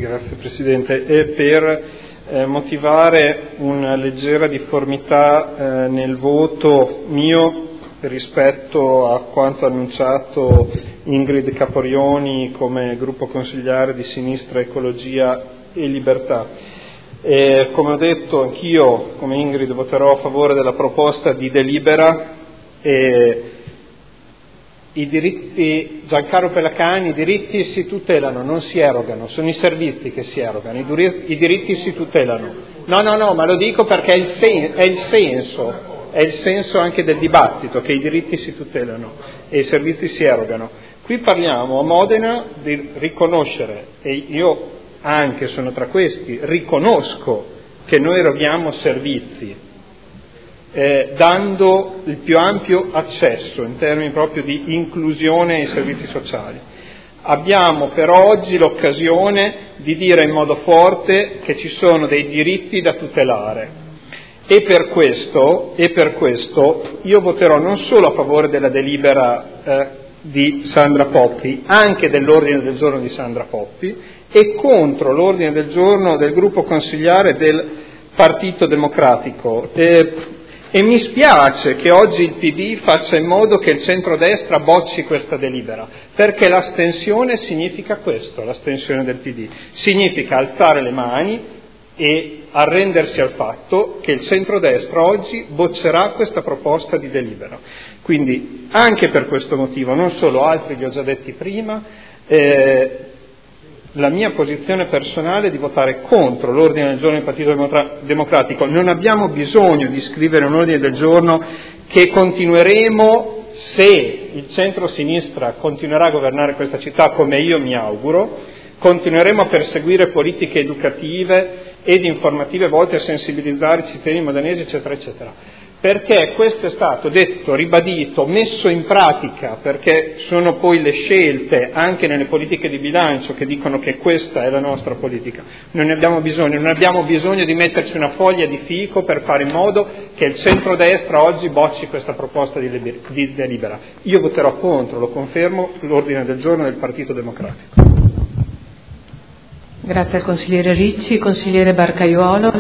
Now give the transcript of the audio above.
grazie Presidente. E per motivare una leggera difformità nel voto mio rispetto a quanto annunciato Ingrid Caporioni come gruppo consigliare di Sinistra, Ecologia e Libertà. Come ho detto, anch'io, come Ingrid, voterò a favore della proposta di delibera. I diritti, Giancarlo Pelacani, i diritti si tutelano, non si erogano, sono i servizi che si erogano, i diritti si tutelano. No, ma lo dico perché è il senso anche del dibattito, che i diritti si tutelano e i servizi si erogano. Qui parliamo a Modena di riconoscere, e io anche sono tra questi, riconosco che noi eroghiamo servizi, dando il più ampio accesso in termini proprio di inclusione ai servizi sociali. Abbiamo però oggi l'occasione di dire in modo forte che ci sono dei diritti da tutelare e per questo io voterò non solo a favore della delibera di Sandra Poppi, anche dell'ordine del giorno di Sandra Poppi, e contro l'ordine del giorno del gruppo consigliare del Partito Democratico. E mi spiace che oggi il PD faccia in modo che il centrodestra bocci questa delibera, perché l'astensione significa questo, l'astensione del PD. Significa alzare le mani e arrendersi al fatto che il centrodestra oggi boccerà questa proposta di delibera. Quindi anche per questo motivo, non solo, altri li ho già detti prima, la mia posizione personale è di votare contro l'ordine del giorno del Partito Democratico. Non abbiamo bisogno di scrivere un ordine del giorno che continueremo, se il centro-sinistra continuerà a governare questa città come io mi auguro, continueremo a perseguire politiche educative ed informative volte a sensibilizzare i cittadini modenesi, eccetera, eccetera. Perché questo è stato detto, ribadito, messo in pratica, perché sono poi le scelte anche nelle politiche di bilancio che dicono che questa è la nostra politica. Non abbiamo bisogno di metterci una foglia di fico per fare in modo che il centrodestra oggi bocci questa proposta di delibera. Io voterò contro, lo confermo, l'ordine del giorno del Partito Democratico. Grazie al consigliere Ricci. Consigliere Barcaiuolo.